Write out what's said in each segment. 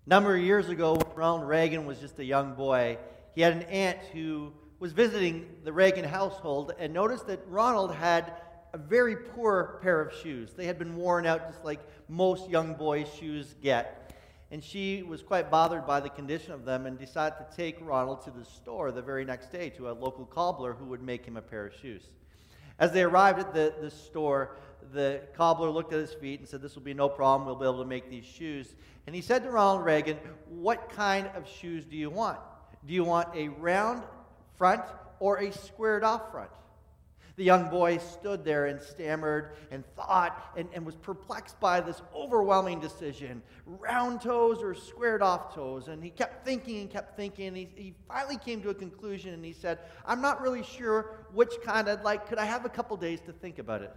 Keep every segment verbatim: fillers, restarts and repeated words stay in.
A number of years ago, when Ronald Reagan was just a young boy, he had an aunt who was visiting the Reagan household and noticed that Ronald had a very poor pair of shoes. They had been worn out just like most young boys' shoes get. And she was quite bothered by the condition of them and decided to take Ronald to the store the very next day to a local cobbler who would make him a pair of shoes. As they arrived at the, the store, the cobbler looked at his feet and said, "This will be no problem. We'll be able to make these shoes." And he said to Ronald Reagan, "What kind of shoes do you want? Do you want a round front or a squared off front?" The young boy stood there and stammered and thought and, and was perplexed by this overwhelming decision. Round toes or squared off toes? And he kept thinking and kept thinking. And he, he finally came to a conclusion and he said, "I'm not really sure which kind I'd like. Could I have a couple days to think about it?"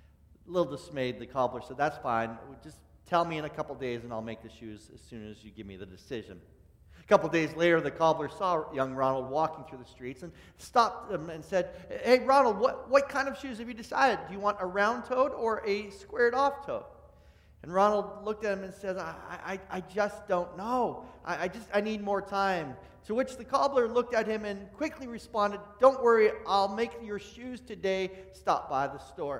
A little dismayed, the cobbler said, "That's fine. Just tell me in a couple days and I'll make the shoes as soon as you give me the decision." A couple days later, the cobbler saw young Ronald walking through the streets and stopped him and said, "Hey, Ronald, what, what kind of shoes have you decided? Do you want a round-toed or a squared-off toe?" And Ronald looked at him and said, I, I, I just don't know. I, I just I need more time." To which the cobbler looked at him and quickly responded, "Don't worry, I'll make your shoes today. Stop by the store."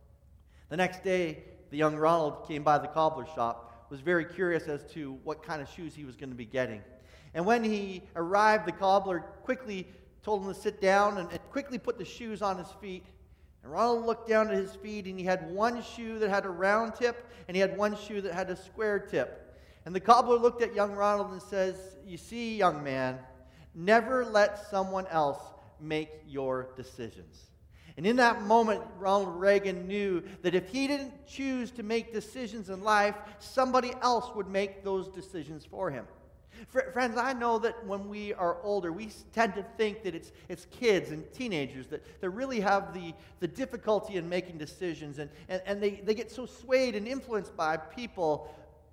The next day, the young Ronald came by the cobbler's shop, was very curious as to what kind of shoes he was going to be getting. And when he arrived, the cobbler quickly told him to sit down and, and quickly put the shoes on his feet. And Ronald looked down at his feet, and he had one shoe that had a round tip, and he had one shoe that had a square tip. And the cobbler looked at young Ronald and says, "You see, young man, never let someone else make your decisions." And in that moment, Ronald Reagan knew that if he didn't choose to make decisions in life, somebody else would make those decisions for him. Friends, I know that when we are older, we tend to think that it's it's kids and teenagers that, that really have the, the difficulty in making decisions, and, and, and they, they get so swayed and influenced by people.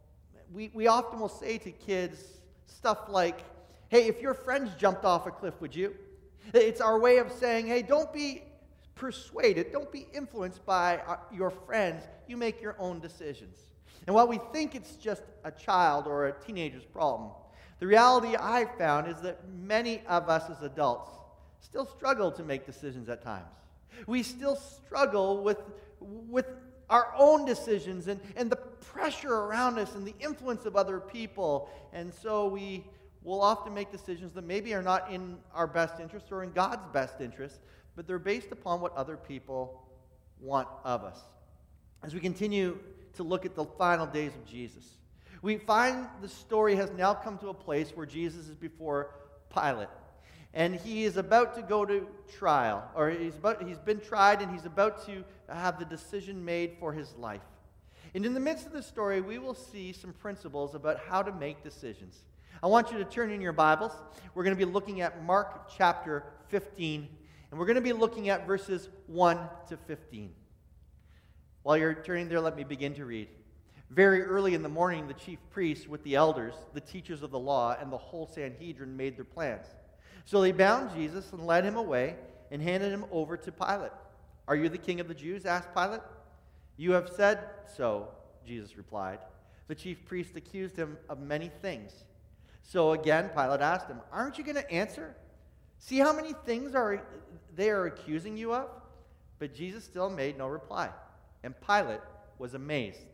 We, we often will say to kids stuff like, "Hey, if your friends jumped off a cliff, would you?" It's our way of saying, "Hey, don't be persuaded, don't be influenced by your friends. You make your own decisions." And while we think it's just a child or a teenager's problem, the reality I found is that many of us as adults still struggle to make decisions at times. We still struggle with, with our own decisions and, and the pressure around us and the influence of other people. And so we will often make decisions that maybe are not in our best interest or in God's best interest, but they're based upon what other people want of us. As we continue to look at the final days of Jesus, we find the story has now come to a place where Jesus is before Pilate. And he is about to go to trial, or he's, about, he's been tried and he's about to have the decision made for his life. And in the midst of the story, we will see some principles about how to make decisions. I want you to turn in your Bibles. We're going to be looking at Mark chapter fifteen, and we're going to be looking at verses one to fifteen. While you're turning there, let me begin to read. "Very early in the morning, the chief priests with the elders, the teachers of the law, and the whole Sanhedrin made their plans. So they bound Jesus and led him away and handed him over to Pilate. 'Are you the king of the Jews?' asked Pilate. 'You have said so,' Jesus replied. The chief priests accused him of many things. So again, Pilate asked him, 'Aren't you going to answer? See how many things are they are accusing you of?' But Jesus still made no reply, and Pilate was amazed.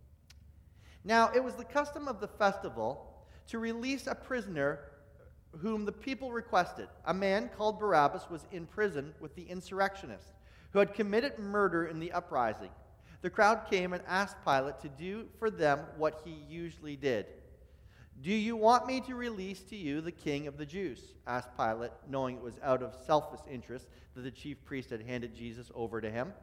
Now, it was the custom of the festival to release a prisoner whom the people requested. A man called Barabbas was in prison with the insurrectionists who had committed murder in the uprising. The crowd came and asked Pilate to do for them what he usually did. 'Do you want me to release to you the king of the Jews?' asked Pilate, knowing it was out of selfish interest that the chief priest had handed Jesus over to him.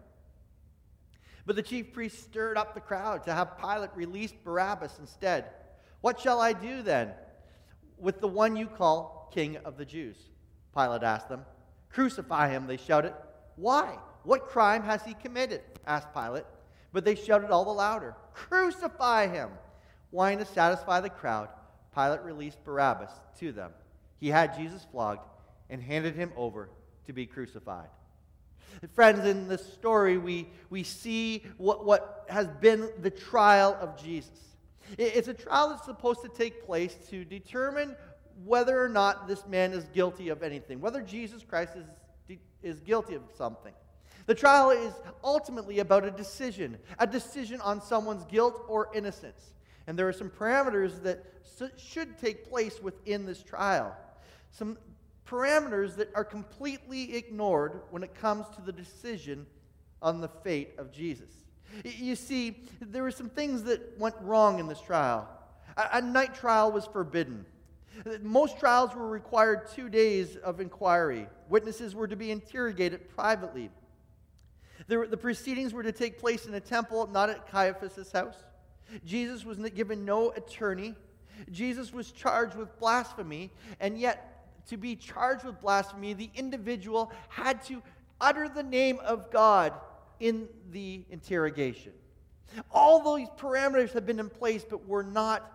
But the chief priest stirred up the crowd to have Pilate release Barabbas instead. 'What shall I do then with the one you call king of the Jews?' Pilate asked them. 'Crucify him,' they shouted. 'Why? What crime has he committed?' asked Pilate. But they shouted all the louder, 'Crucify him!' Wanting to satisfy the crowd, Pilate released Barabbas to them. He had Jesus flogged and handed him over to be crucified." Friends, in this story, we, we see what, what has been the trial of Jesus. It's a trial that's supposed to take place to determine whether or not this man is guilty of anything, whether Jesus Christ is, is guilty of something. The trial is ultimately about a decision, a decision on someone's guilt or innocence. And there are some parameters that should take place within this trial. Some parameters that are completely ignored when it comes to the decision on the fate of Jesus. You see, there were some things that went wrong in this trial. A, a night trial was forbidden. Most trials were required two days of inquiry. Witnesses were to be interrogated privately. The, the proceedings were to take place in a temple, not at Caiaphas' house. Jesus was given no attorney. Jesus was charged with blasphemy, and yet to be charged with blasphemy, the individual had to utter the name of God in the interrogation. All these parameters have been in place, but were not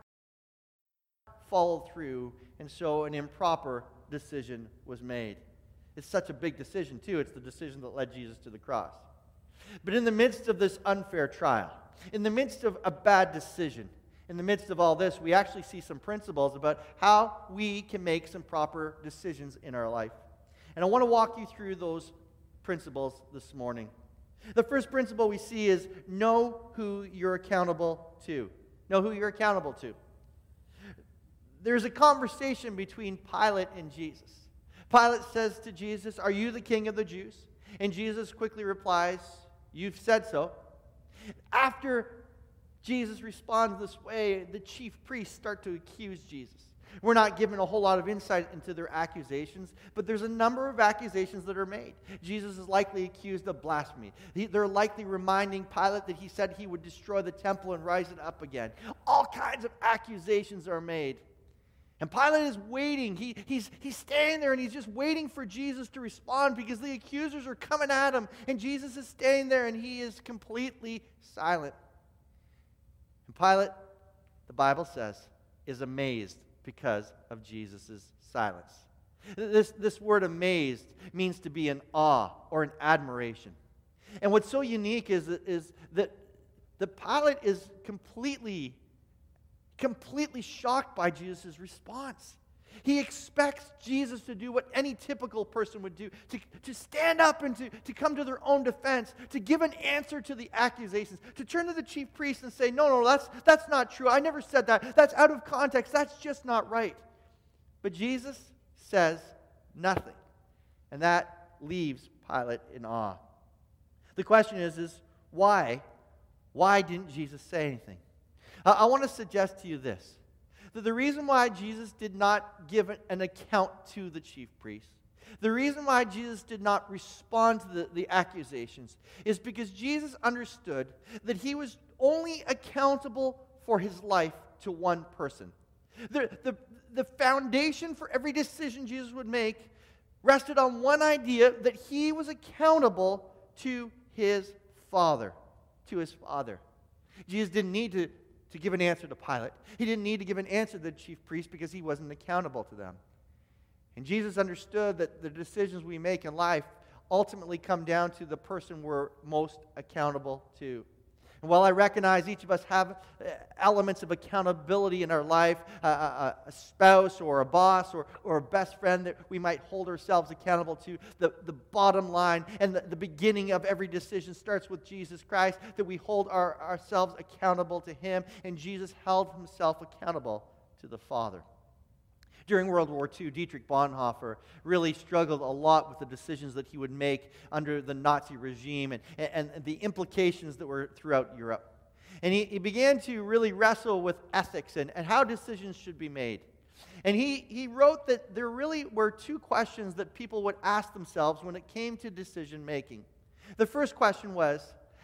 followed through, and so an improper decision was made. It's such a big decision, too. It's the decision that led Jesus to the cross. But in the midst of this unfair trial, in the midst of a bad decision, in the midst of all this, we actually see some principles about how we can make some proper decisions in our life. And I want to walk you through those principles this morning. The first principle we see is know who you're accountable to. Know who you're accountable to. There's a conversation between Pilate and Jesus. Pilate says to Jesus, "Are you the king of the Jews?" And Jesus quickly replies, "You've said so." After Jesus responds this way, the chief priests start to accuse Jesus. We're not given a whole lot of insight into their accusations, but there's a number of accusations that are made. Jesus is likely accused of blasphemy. He, they're likely reminding Pilate that he said he would destroy the temple and rise it up again. All kinds of accusations are made. And Pilate is waiting. He, he's, he's standing there and he's just waiting for Jesus to respond because the accusers are coming at him. And Jesus is standing there and he is completely silent. And Pilate, the Bible says, is amazed because of Jesus' silence. This, this word amazed means to be in awe or in admiration. And what's so unique is, is that the Pilate is completely, completely shocked by Jesus' response. He expects Jesus to do what any typical person would do, to, to stand up and to, to come to their own defense, to give an answer to the accusations, to turn to the chief priest and say, no, no, that's, that's not true. I never said that. That's out of context. That's just not right. But Jesus says nothing. And that leaves Pilate in awe. The question is, is why? Why didn't Jesus say anything? Uh, I want to suggest to you this. That the reason why Jesus did not give an account to the chief priests, the reason why Jesus did not respond to the, the accusations, is because Jesus understood that he was only accountable for his life to one person. The, the, the foundation for every decision Jesus would make rested on one idea, that he was accountable to his Father. To his Father. Jesus didn't need to to give an answer to Pilate. He didn't need to give an answer to the chief priest because he wasn't accountable to them. And Jesus understood that the decisions we make in life ultimately come down to the person we're most accountable to. And while I recognize each of us have elements of accountability in our life, a, a, a spouse or a boss or, or a best friend that we might hold ourselves accountable to, the, the bottom line and the, the beginning of every decision starts with Jesus Christ, that we hold our, ourselves accountable to him, and Jesus held himself accountable to the Father. During World War Two, Dietrich Bonhoeffer really struggled a lot with the decisions that he would make under the Nazi regime and, and, and the implications that were throughout Europe. And he, he began to really wrestle with ethics and, and how decisions should be made. And he, he wrote that there really were two questions that people would ask themselves when it came to decision making. The first question was,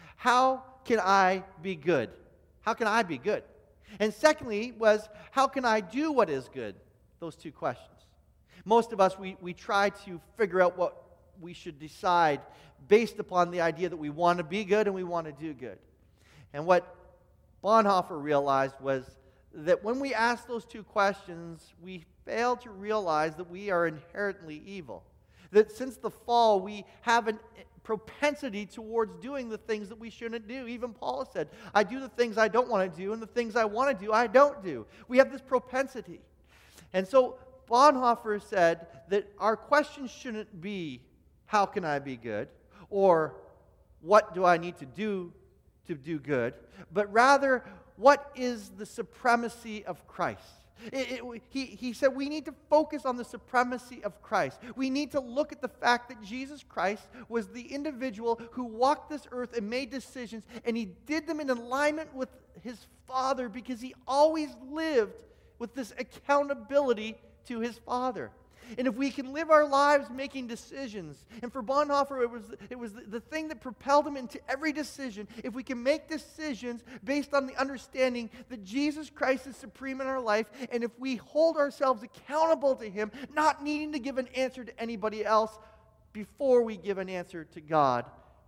how can I be good? How can I be good? And secondly was, how can I do what is good? Those two questions. Most of us, we, we try to figure out what we should decide based upon the idea that we want to be good and we want to do good. And what Bonhoeffer realized was that when we ask those two questions, we fail to realize that we are inherently evil. That since the fall, we have a propensity towards doing the things that we shouldn't do. Even Paul said, I do the things I don't want to do, and the things I want to do, I don't do. We have this propensity. And so Bonhoeffer said that our question shouldn't be, how can I be good? Or what do I need to do to do good? But rather, what is the supremacy of Christ? It, it, he, he said we need to focus on the supremacy of Christ. We need to look at the fact that Jesus Christ was the individual who walked this earth and made decisions, and he did them in alignment with his Father because he always lived with this accountability to his Father. And if we can live our lives making decisions, and for Bonhoeffer, it was, it was the, the thing that propelled him into every decision. If we can make decisions based on the understanding that Jesus Christ is supreme in our life, and if we hold ourselves accountable to him, not needing to give an answer to anybody else before we give an answer to God,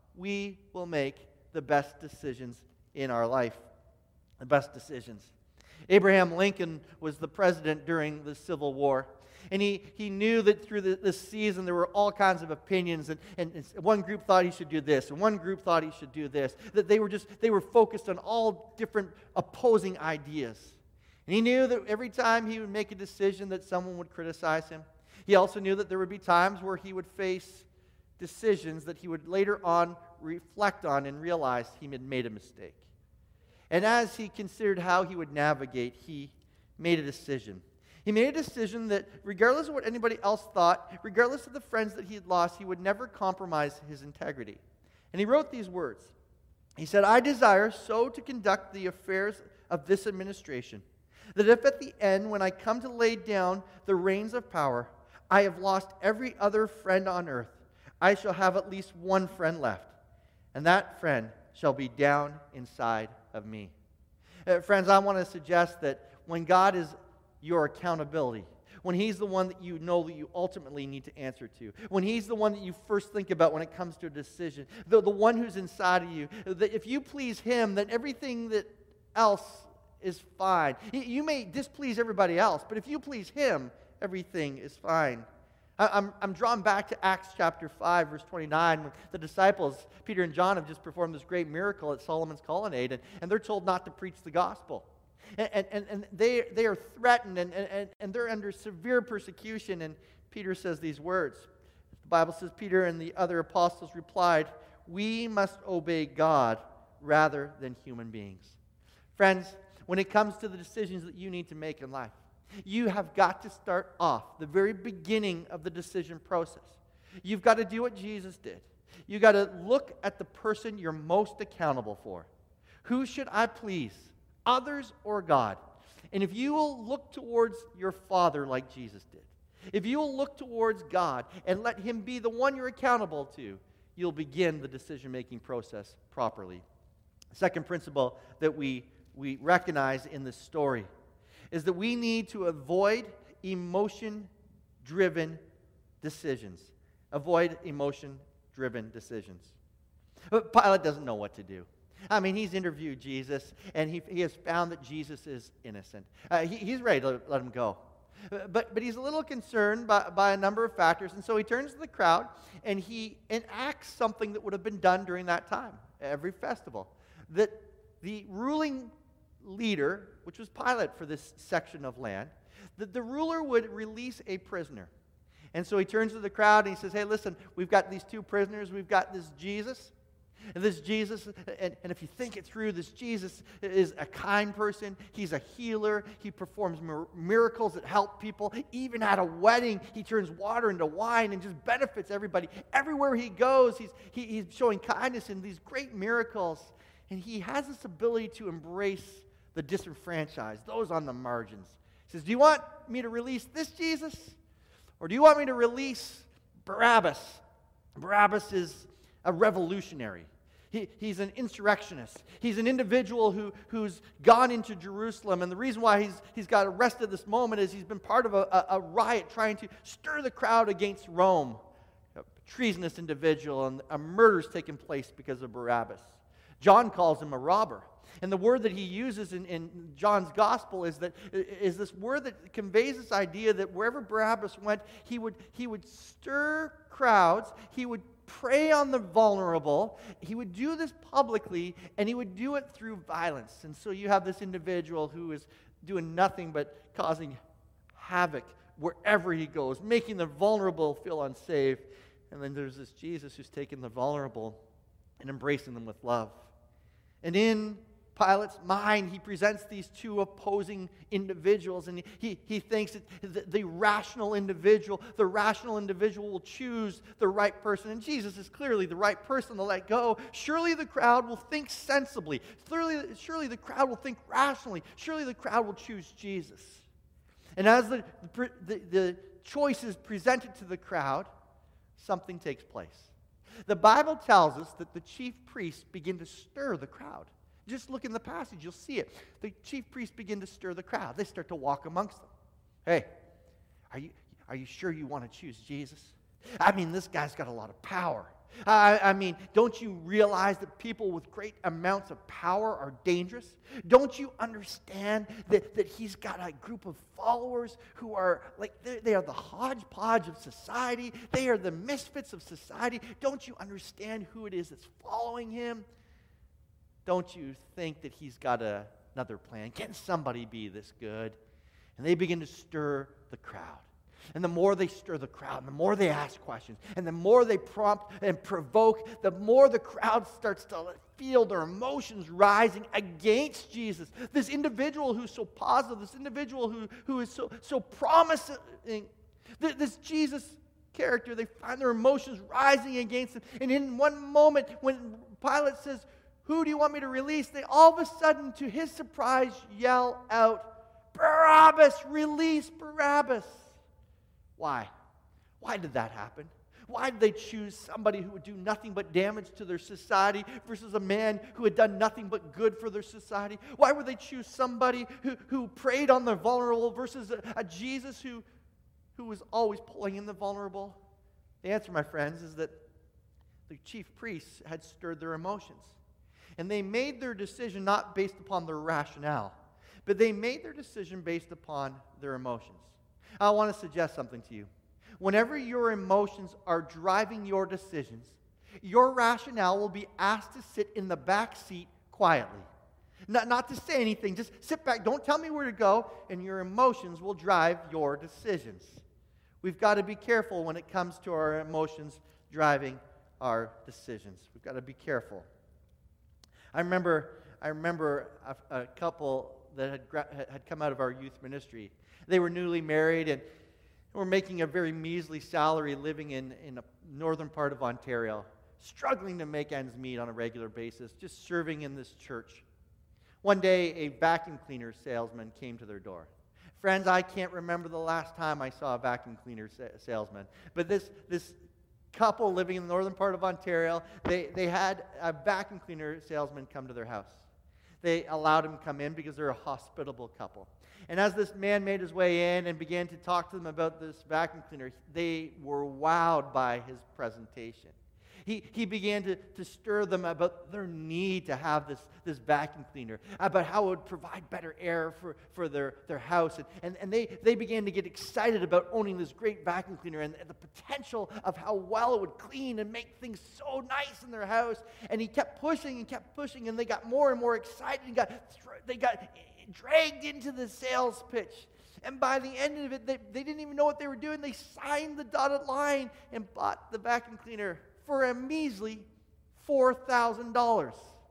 we will make the best decisions in our life. The best decisions. Abraham Lincoln was the president during the Civil War. And he, he knew that through the, this season there were all kinds of opinions, and, and one group thought he should do this, and one group thought he should do this. That they were just they were focused on all different opposing ideas. And he knew that every time he would make a decision that someone would criticize him. He also knew that there would be times where he would face decisions that he would later on reflect on and realize he had made a mistake. And as he considered how he would navigate, he made a decision. He made a decision that regardless of what anybody else thought, regardless of the friends that he had lost, he would never compromise his integrity. And he wrote these words. He said, I desire so to conduct the affairs of this administration, that if at the end, when I come to lay down the reins of power, I have lost every other friend on earth, I shall have at least one friend left, and that friend shall be down inside of me. Uh, friends, I want to suggest that when God is your accountability, when he's the one that you know that you ultimately need to answer to, when he's the one that you first think about when it comes to a decision, the, the one who's inside of you, that if you please him, then everything that else is fine. You may displease everybody else, but if you please him, everything is fine. I'm, I'm drawn back to Acts chapter five, verse twenty-nine, when the disciples, Peter and John, have just performed this great miracle at Solomon's Colonnade, and, and they're told not to preach the gospel. And, and, and they, they are threatened, and, and, and they're under severe persecution, and Peter says these words. The Bible says, Peter and the other apostles replied, we must obey God rather than human beings. Friends, when it comes to the decisions that you need to make in life, you have got to start off the very beginning of the decision process. You've got to do what Jesus did. You've got to look at the person you're most accountable for. Who should I please? Others or God? And if you will look towards your Father like Jesus did, if you will look towards God and let him be the one you're accountable to, you'll begin the decision-making process properly. Second principle that we, we recognize in this story is that we need to avoid emotion-driven decisions. Avoid emotion-driven decisions. But Pilate doesn't know what to do. I mean, he's interviewed Jesus, and he, he has found that Jesus is innocent. Uh, he, he's ready to let, let him go. But, but he's a little concerned by, by a number of factors, and so he turns to the crowd, and he enacts something that would have been done during that time, every festival, that the ruling leader, which was Pilate for this section of land, that the ruler would release a prisoner. And so he turns to the crowd, and he says, hey, listen, we've got these two prisoners. We've got this Jesus. And this Jesus, and, and if you think it through, this Jesus is a kind person. He's a healer. He performs mir- miracles that help people. Even at a wedding, he turns water into wine and just benefits everybody. Everywhere he goes, he's, he, he's showing kindness in these great miracles. And he has this ability to embrace the disenfranchised, those on the margins. He says, do you want me to release this Jesus? Or do you want me to release Barabbas? Barabbas is a revolutionary. He, he's an insurrectionist. He's an individual who, who's gone into Jerusalem. And the reason why he's, he's got arrested this moment is he's been part of a, a, a riot trying to stir the crowd against Rome. A treasonous individual, and a murder's taken place because of Barabbas. John calls him a robber. And the word that he uses in, in John's gospel is that is this word that conveys this idea that wherever Barabbas went, he would, he would stir crowds, he would prey on the vulnerable. He would do this publicly, and he would do it through violence. And so you have this individual who is doing nothing but causing havoc wherever he goes, making the vulnerable feel unsafe. And then there's this Jesus who's taking the vulnerable and embracing them with love. And in Pilate's mind, he presents these two opposing individuals, and he, he thinks that the, the rational individual, the rational individual will choose the right person, and Jesus is clearly the right person to let go. Surely the crowd will think sensibly. Surely, surely the crowd will think rationally. Surely the crowd will choose Jesus. And as the, the, the choice is presented to the crowd, something takes place. The Bible tells us that the chief priests begin to stir the crowd. Just look in the passage, you'll see it. The chief priests begin to stir the crowd. They start to walk amongst them. Hey, are you, are you sure you want to choose Jesus? I mean, this guy's got a lot of power. I, I mean, don't you realize that people with great amounts of power are dangerous? Don't you understand that, that he's got a group of followers who are like, they are the hodgepodge of society. They are the misfits of society. Don't you understand who it is that's following him? Don't you think that he's got a, another plan? Can somebody be this good? And they begin to stir the crowd. And the more they stir the crowd, and the more they ask questions, and the more they prompt and provoke, the more the crowd starts to feel their emotions rising against Jesus. This individual who's so positive, this individual who, who is so, so promising, this Jesus character, they find their emotions rising against him. And in one moment, when Pilate says, "Who do you want me to release?" they all of a sudden, to his surprise, yell out, "Barabbas! Release Barabbas!" Why? Why did that happen? Why did they choose somebody who would do nothing but damage to their society versus a man who had done nothing but good for their society? Why would they choose somebody who, who preyed on the vulnerable versus a, a Jesus who, who was always pulling in the vulnerable? The answer, my friends, is that the chief priests had stirred their emotions. And they made their decision not based upon their rationale, but they made their decision based upon their emotions. I want to suggest something to you. Whenever your emotions are driving your decisions, your rationale will be asked to sit in the back seat quietly. Not, not to say anything, just sit back, don't tell me where to go, and your emotions will drive your decisions. We've got to be careful when it comes to our emotions driving our decisions. We've got to be careful. I remember, I remember a, a couple that had, gra- had come out of our youth ministry. They were newly married and were making a very measly salary living in, in a northern part of Ontario, struggling to make ends meet on a regular basis, just serving in this church. One day, a vacuum cleaner salesman came to their door. Friends, I can't remember the last time I saw a vacuum cleaner sa- salesman, but this, this couple living in the northern part of Ontario, they, they had a vacuum cleaner salesman come to their house. They allowed him to come in because they're a hospitable couple. And as this man made his way in and began to talk to them about this vacuum cleaner, they were wowed by his presentation. He, he began to, to stir them about their need to have this, this vacuum cleaner, about how it would provide better air for, for their, their house. And, and, and they, they began to get excited about owning this great vacuum cleaner and, and the potential of how well it would clean and make things so nice in their house. And he kept pushing and kept pushing, and they got more and more excited and got, they got dragged into the sales pitch. And by the end of it, they, they didn't even know what they were doing. They signed the dotted line and bought the vacuum cleaner for a measly four thousand dollars.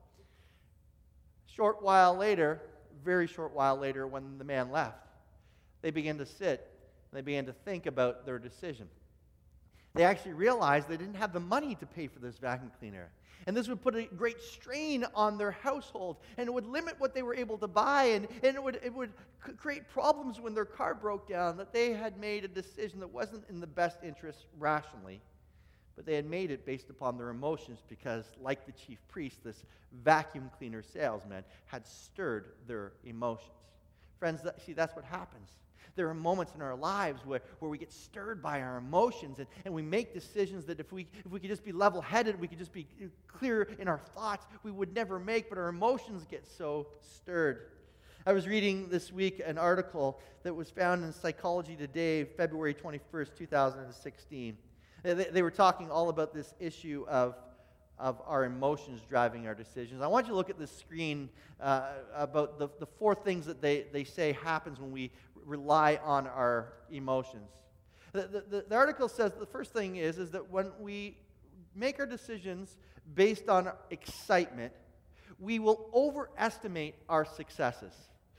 Short while later, very short while later, when the man left, they began to sit and they began to think about their decision. They actually realized they didn't have the money to pay for this vacuum cleaner. And this would put a great strain on their household, and it would limit what they were able to buy, and, and it would, it would c- create problems when their car broke down, that they had made a decision that wasn't in the best interest rationally, but they had made it based upon their emotions because, like the chief priest, this vacuum cleaner salesman had stirred their emotions. Friends, that, see, that's what happens. There are moments in our lives where, where we get stirred by our emotions, and, and we make decisions that if we if we could just be level-headed, we could just be clear in our thoughts, we would never make, but our emotions get so stirred. I was reading this week an article that was found in Psychology Today, February twenty-first, two thousand sixteen. They, they were talking all about this issue of, of our emotions driving our decisions. I want you to look at this screen uh, about the, the four things that they, they say happens when we rely on our emotions. The, the, the article says the first thing is, is that when we make our decisions based on excitement, we will overestimate our successes.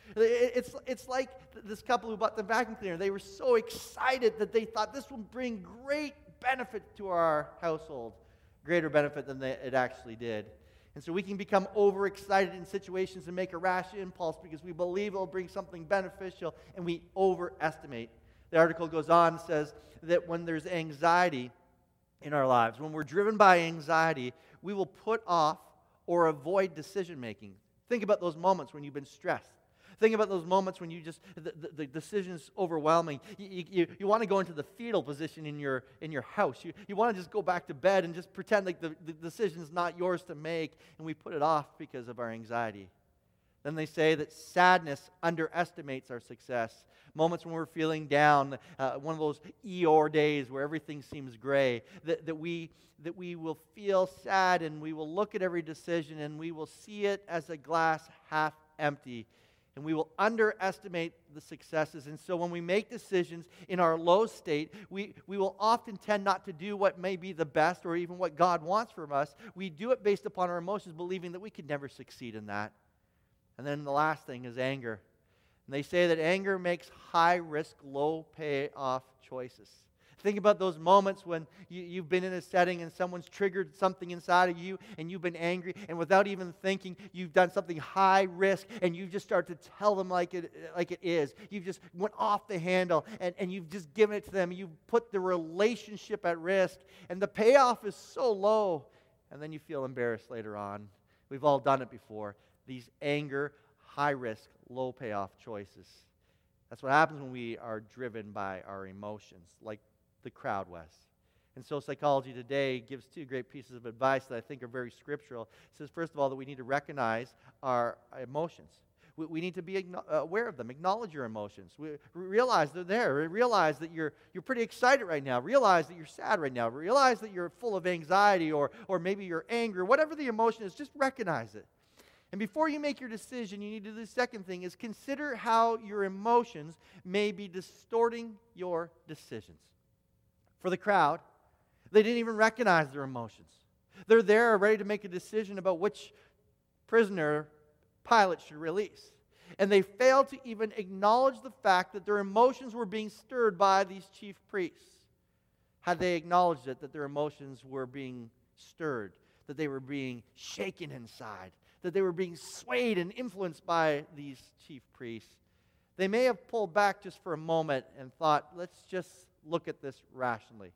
It's, it's like this couple who bought the vacuum cleaner. They were so excited that they thought this would bring great benefit to our household, greater benefit than they, it actually did. And so we can become overexcited in situations and make a rash impulse because we believe it will bring something beneficial, and we overestimate. The article goes on and says that when there's anxiety in our lives, when we're driven by anxiety, we will put off or avoid decision-making. Think about those moments when you've been stressed. Think about those moments when you just, the, the, the decision's overwhelming. You, you, you want to go into the fetal position in your, in your house. You, you want to just go back to bed and just pretend like the, the decision's not yours to make, and we put it off because of our anxiety. Then they say that sadness underestimates our success. Moments when we're feeling down, uh, one of those Eeyore days where everything seems gray, that, that, we, that we will feel sad, and we will look at every decision and we will see it as a glass half empty. And we will underestimate the successes. And so when we make decisions in our low state, we, we will often tend not to do what may be the best or even what God wants from us. We do it based upon our emotions, believing that we could never succeed in that. And then the last thing is anger. And they say that anger makes high-risk, low-payoff choices. Think about those moments when you, you've been in a setting and someone's triggered something inside of you and you've been angry, and without even thinking, you've done something high risk and you've just started to tell them like it, like it is. You've just went off the handle and, and you've just given it to them. You've put the relationship at risk, and the payoff is so low, and then you feel embarrassed later on. We've all done it before. These anger, high-risk, low-payoff choices. That's what happens when we are driven by our emotions, like the crowd was. And so Psychology Today gives two great pieces of advice that I think are very scriptural. It says, first of all, that we need to recognize our emotions. We, we need to be aware of them. Acknowledge your emotions. We realize they're there. Realize that you're, you're pretty excited right now. Realize that you're sad right now. Realize that you're full of anxiety, or, or maybe you're angry. Whatever the emotion is, just recognize it. And before you make your decision, you need to do the second thing, is consider how your emotions may be distorting your decisions. For the crowd, they didn't even recognize their emotions. They're there ready to make a decision about which prisoner Pilate should release. And they failed to even acknowledge the fact that their emotions were being stirred by these chief priests. Had they acknowledged it, that their emotions were being stirred, that they were being shaken inside, that they were being swayed and influenced by these chief priests, they may have pulled back just for a moment and thought, let's just look at this rationally.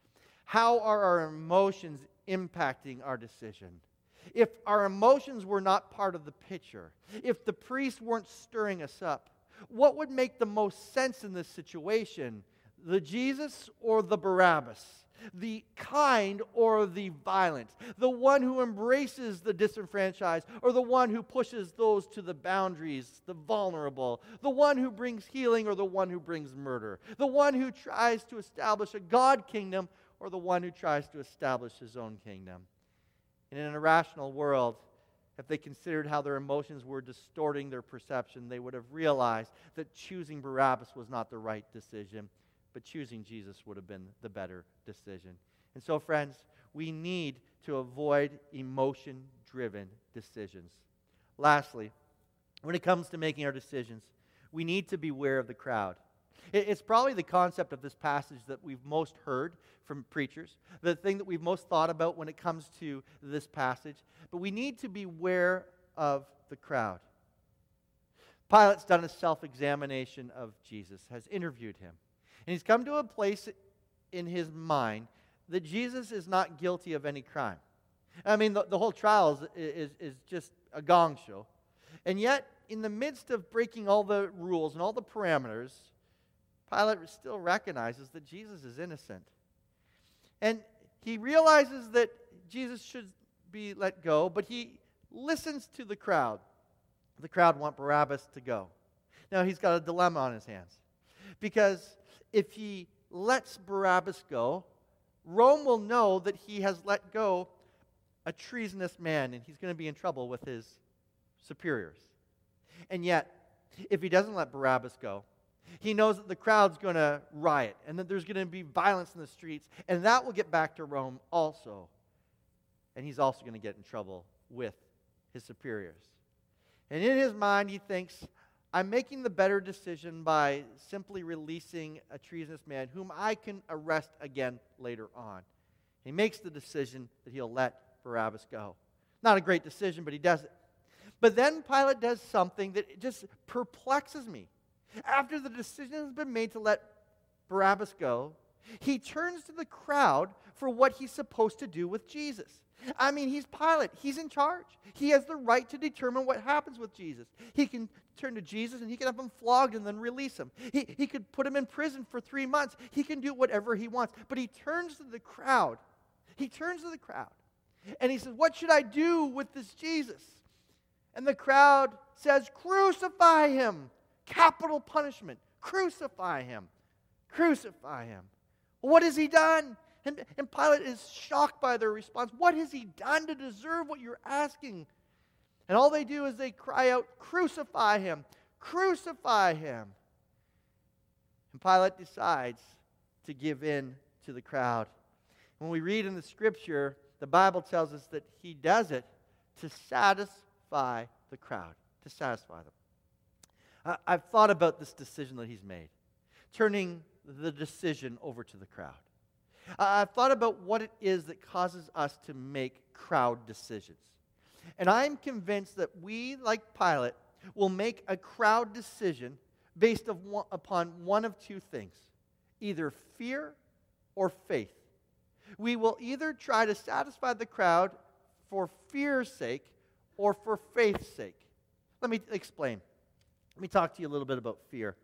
How are our emotions impacting our decision? If our emotions were not part of the picture, if the priests weren't stirring us up, what would make the most sense in this situation? The Jesus or the Barabbas? The kind or the violent? The one who embraces the disenfranchised, or the one who pushes those to the boundaries, the vulnerable? The one who brings healing, or the one who brings murder? The one who tries to establish a God kingdom, or the one who tries to establish his own kingdom? In an irrational world, if they considered how their emotions were distorting their perception, they would have realized that choosing Barabbas was not the right decision, but choosing Jesus would have been the better decision. And so, friends, we need to avoid emotion-driven decisions. Lastly, when it comes to making our decisions, we need to beware of the crowd. It's probably the concept of this passage that we've most heard from preachers, the thing that we've most thought about when it comes to this passage. But we need to beware of the crowd. Pilate's done a self-examination of Jesus, has interviewed him. And he's come to a place in his mind that Jesus is not guilty of any crime. I mean, the, the whole trial is, is, is just a gong show. And yet, in the midst of breaking all the rules and all the parameters, Pilate still recognizes that Jesus is innocent. And he realizes that Jesus should be let go, but he listens to the crowd. The crowd want Barabbas to go. Now, he's got a dilemma on his hands. Because if he lets Barabbas go, Rome will know that he has let go a treasonous man, and he's going to be in trouble with his superiors. And yet, if he doesn't let Barabbas go, he knows that the crowd's going to riot and that there's going to be violence in the streets, and that will get back to Rome also. And he's also going to get in trouble with his superiors. And in his mind, he thinks, I'm making the better decision by simply releasing a treasonous man whom I can arrest again later on. He makes the decision that he'll let Barabbas go. Not a great decision, but he does it. But then Pilate does something that just perplexes me. After the decision has been made to let Barabbas go, he turns to the crowd for what he's supposed to do with Jesus. I mean, he's Pilate. He's in charge. He has the right to determine what happens with Jesus. He can turn to Jesus and he can have him flogged and then release him. He, he could put him in prison for three months. He can do whatever he wants. But he turns to the crowd. He turns to the crowd and he says, what should I do with this Jesus? And the crowd says, crucify him. Capital punishment. Crucify him. Crucify him. What has he done? And, and Pilate is shocked by their response. What has he done to deserve what you're asking? And all they do is they cry out, crucify him. Crucify him. And Pilate decides to give in to the crowd. When we read in the scripture, the Bible tells us that he does it to satisfy the crowd, to satisfy them. I, I've thought about this decision that he's made, turning the decision over to the crowd. Uh, I've thought about what it is that causes us to make crowd decisions. And I'm convinced that we, like Pilate, will make a crowd decision based of one, upon one of two things, either fear or faith. We will either try to satisfy the crowd for fear's sake or for faith's sake. Let me explain. Let me talk to you a little bit about fear.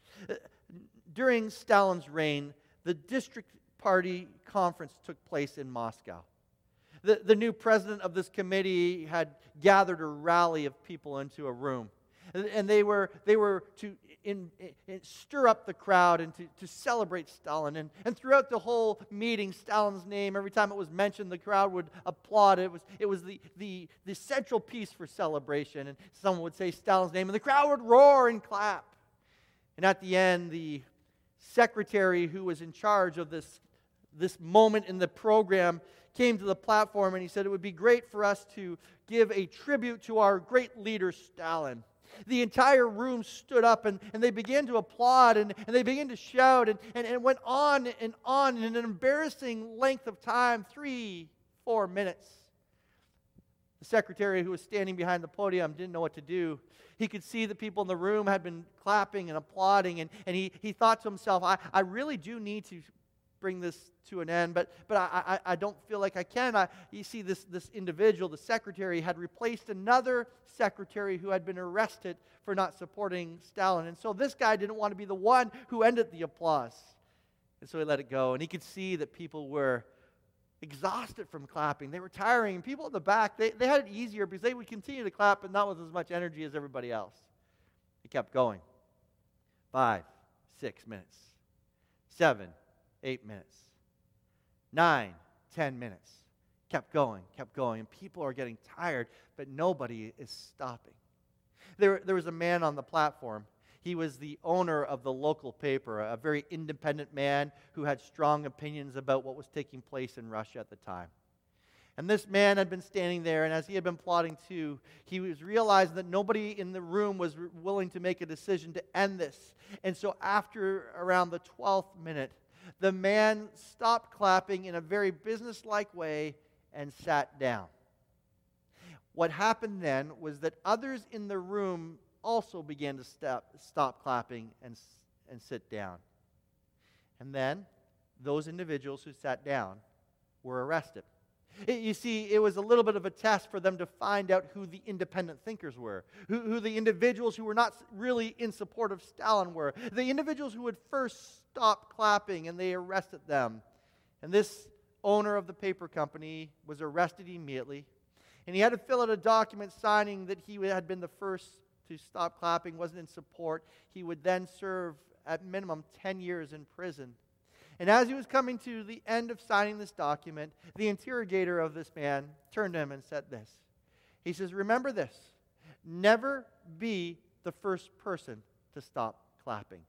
During Stalin's reign, the district party conference took place in Moscow. The, the new president of this committee had gathered a rally of people into a room. And, and they were they were to in, in, stir up the crowd and to, to celebrate Stalin. And, and throughout the whole meeting, Stalin's name, every time it was mentioned, the crowd would applaud. It was, it was the, the, the central piece for celebration. And someone would say Stalin's name, and the crowd would roar and clap. And at the end, the secretary who was in charge of this, this moment in the program came to the platform and he said, it would be great for us to give a tribute to our great leader, Stalin. The entire room stood up and, and they began to applaud and, and they began to shout and, and, and it went on and on in an embarrassing length of time, three, four minutes. The secretary who was standing behind the podium didn't know what to do. He could see the people in the room had been clapping and applauding, and, and he, he thought to himself, I, I really do need to bring this to an end, but but I, I, I don't feel like I can. I, you see, this, this individual, the secretary, had replaced another secretary who had been arrested for not supporting Stalin. And so this guy didn't want to be the one who ended the applause. And so he let it go. And he could see that people were exhausted from clapping. They were tiring. And people in the back, they, they had it easier because they would continue to clap, but not with as much energy as everybody else. He kept going. Five, six minutes. Seven, eight minutes. Nine, ten minutes. Kept going, kept going. And people are getting tired, but nobody is stopping. There, there was a man on the platform. He was the owner of the local paper, a very independent man who had strong opinions about what was taking place in Russia at the time. And this man had been standing there, and as he had been plotting too, he was realizing that nobody in the room was willing to make a decision to end this. And so after around the twelfth minute, the man stopped clapping in a very businesslike way and sat down. What happened then was that others in the room also began to stop, stop clapping and, and sit down. And then those individuals who sat down were arrested. It, you see, it was a little bit of a test for them to find out who the independent thinkers were, who, who the individuals who were not really in support of Stalin were, the individuals who would first stop clapping, and they arrested them. And this owner of the paper company was arrested immediately, and he had to fill out a document signing that he had been the first to stop clapping, wasn't in support. He would then serve at minimum ten years in prison. And as he was coming to the end of signing this document, the interrogator of this man turned to him and said this. He says, remember this, never be the first person to stop clapping.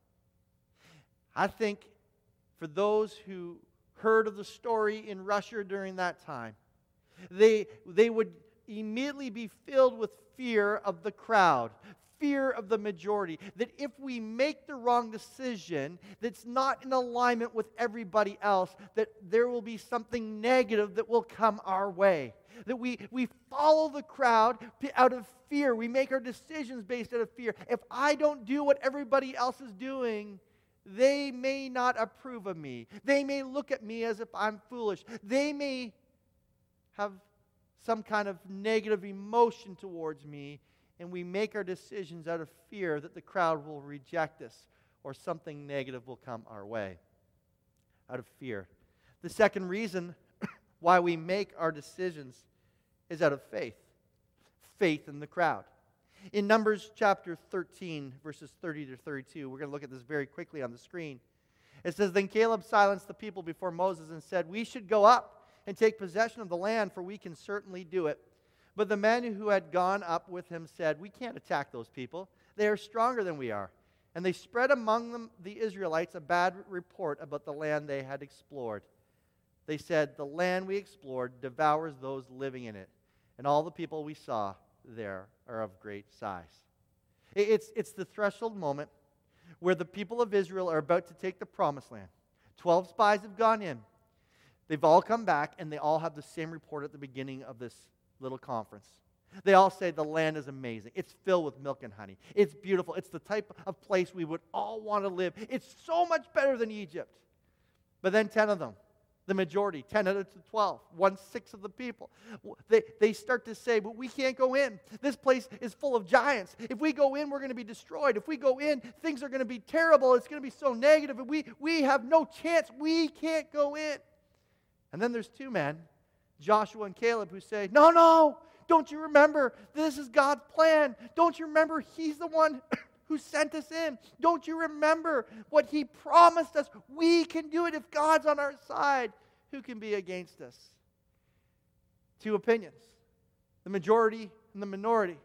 I think for those who heard of the story in Russia during that time, they, they would immediately be filled with fear of the crowd, fear of the majority, that if we make the wrong decision that's not in alignment with everybody else, that there will be something negative that will come our way. That we, we follow the crowd out of fear. We make our decisions based out of fear. If I don't do what everybody else is doing, they may not approve of me. They may look at me as if I'm foolish. They may have some kind of negative emotion towards me, and we make our decisions out of fear that the crowd will reject us or something negative will come our way. Out of fear. The second reason why we make our decisions is out of faith. Faith in the crowd. In Numbers chapter thirteen, verses thirty to thirty-two, we're going to look at this very quickly on the screen. It says, Then Caleb silenced the people before Moses and said, We should go up and take possession of the land, for we can certainly do it. But the men who had gone up with him said, We can't attack those people. They are stronger than we are. And they spread among them, the Israelites, a bad report about the land they had explored. They said, The land we explored devours those living in it, and all the people we saw there are of great size. It's, it's the threshold moment where the people of Israel are about to take the promised land. Twelve spies have gone in. They've all come back, and they all have the same report at the beginning of this little conference. They all say the land is amazing. It's filled with milk and honey. It's beautiful. It's the type of place we would all want to live. It's so much better than Egypt. But then ten of them, the majority, ten out of the twelve, one-sixth of the people, they, they start to say, but we can't go in. This place is full of giants. If we go in, we're going to be destroyed. If we go in, things are going to be terrible. It's going to be so negative. And we, we have no chance. We can't go in. And then there's two men, Joshua and Caleb, who say, no, no, don't you remember? This is God's plan. Don't you remember He's the one who sent us in? Don't you remember what He promised us? We can do it if God's on our side. Who can be against us? Two opinions, the majority and the minority.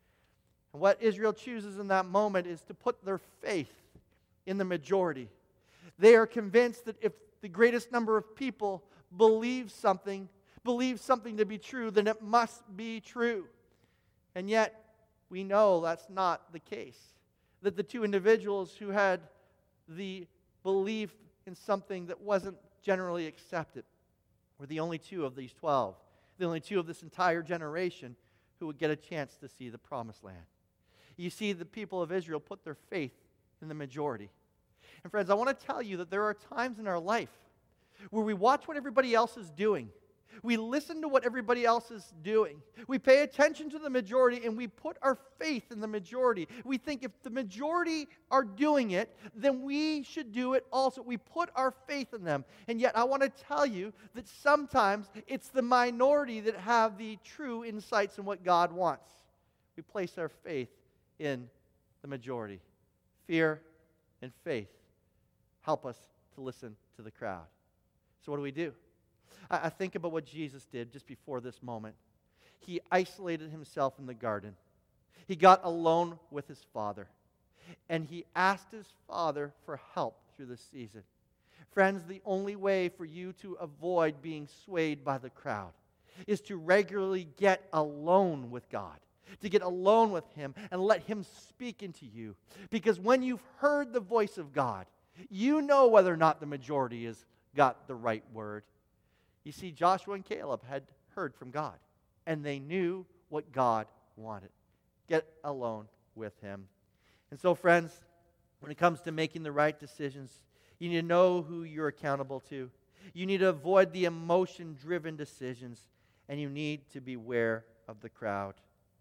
And what Israel chooses in that moment is to put their faith in the majority. They are convinced that if the greatest number of people believe something, believe something to be true, then it must be true. And yet, we know that's not the case. That the two individuals who had the belief in something that wasn't generally accepted were the only two of these twelve, the only two of this entire generation who would get a chance to see the promised land. You see, the people of Israel put their faith in the majority. And friends, I want to tell you that there are times in our life where we watch what everybody else is doing. We listen to what everybody else is doing. We pay attention to the majority, and we put our faith in the majority. We think if the majority are doing it, then we should do it also. We put our faith in them. And yet I want to tell you that sometimes it's the minority that have the true insights in what God wants. We place our faith in the majority. Fear and faith help us to listen to the crowd. So what do we do? I, I think about what Jesus did just before this moment. He isolated himself in the garden. He got alone with his Father. And he asked his Father for help through this season. Friends, the only way for you to avoid being swayed by the crowd is to regularly get alone with God. To get alone with Him and let Him speak into you. Because when you've heard the voice of God, you know whether or not the majority has got the right word. You see, Joshua and Caleb had heard from God, and they knew what God wanted. Get alone with Him. And so, friends, when it comes to making the right decisions, you need to know who you're accountable to. You need to avoid the emotion-driven decisions, and you need to beware of the crowd.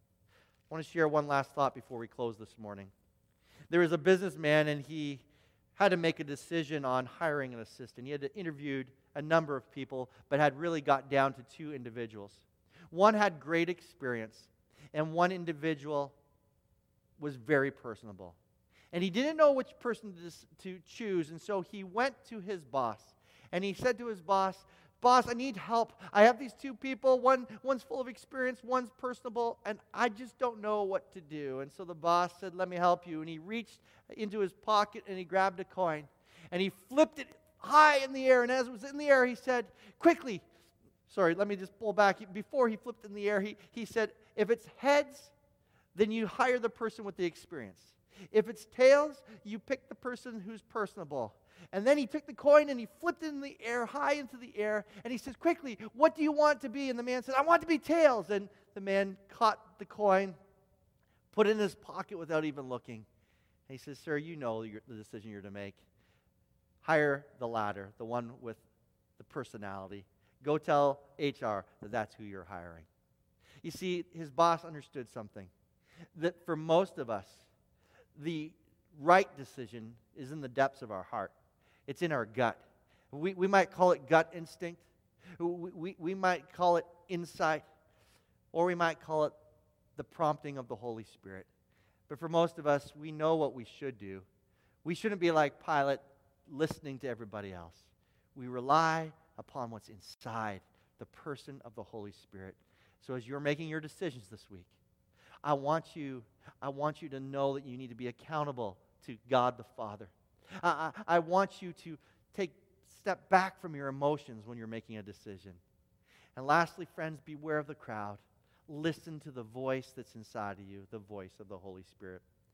I want to share one last thought before we close this morning. There was a businessman, and he had to make a decision on hiring an assistant. He had interviewed a number of people, but had really got down to two individuals. One had great experience, and one individual was very personable. And he didn't know which person to, dis- to choose, and so he went to his boss. And he said to his boss, "Boss, I need help. I have these two people. One, one's full of experience, one's personable, and I just don't know what to do." And so the boss said, "Let me help you." And he reached into his pocket and he grabbed a coin. And he flipped it high in the air. And as it was in the air, he said, "Quickly." Sorry, let me just pull back. Before he flipped in the air, he, he said, "If it's heads, then you hire the person with the experience. If it's tails, you pick the person who's personable." And then he took the coin and he flipped it in the air, high into the air, and he says, "Quickly, what do you want to be?" And the man said, "I want to be tails." And the man caught the coin, put it in his pocket without even looking. And he says, "Sir, you know your, the decision you're to make. Hire the latter, the one with the personality. Go tell H R that that's who you're hiring." You see, his boss understood something. That for most of us, the right decision is in the depths of our heart. It's in our gut. We, we might call it gut instinct. We, we, we might call it insight. Or we might call it the prompting of the Holy Spirit. But for most of us, we know what we should do. We shouldn't be like Pilate, listening to everybody else. We rely upon what's inside the person of the Holy Spirit. So as you're making your decisions this week, I want you, I want you to know that you need to be accountable to God the Father. I, I, I want you to take step back from your emotions when you're making a decision. And lastly, friends, beware of the crowd. Listen to the voice that's inside of you, the voice of the Holy Spirit.